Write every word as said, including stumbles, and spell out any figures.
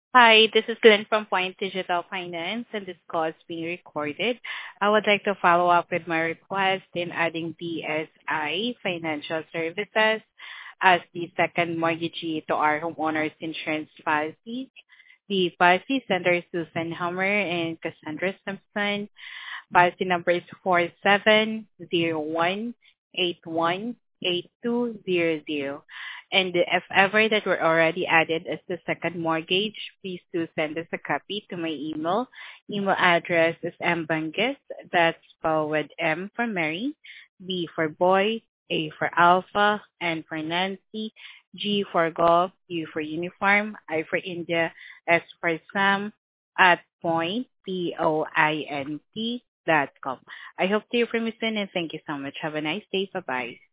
Hi, this is Glenn from Point Digital Finance, and this call is being recorded. I would like to follow up with my request in adding B S I Financial Services as the second mortgagee to our homeowners insurance policy. The policy center Susan Hammer and Cassandra Simpson. Policy number is four seven zero one eight one eight two zero zero. And if ever that we're already added as the second mortgage, please do send us a copy to my email. Email address is mbangis, that's spelled with M for Mary, B for boy, A for alpha, N for Nancy, G for golf, U for uniform, I for India, S for Sam, at point, P O I N T dot com. I hope to hear from you soon, and thank you so much. Have a nice day. Bye-bye.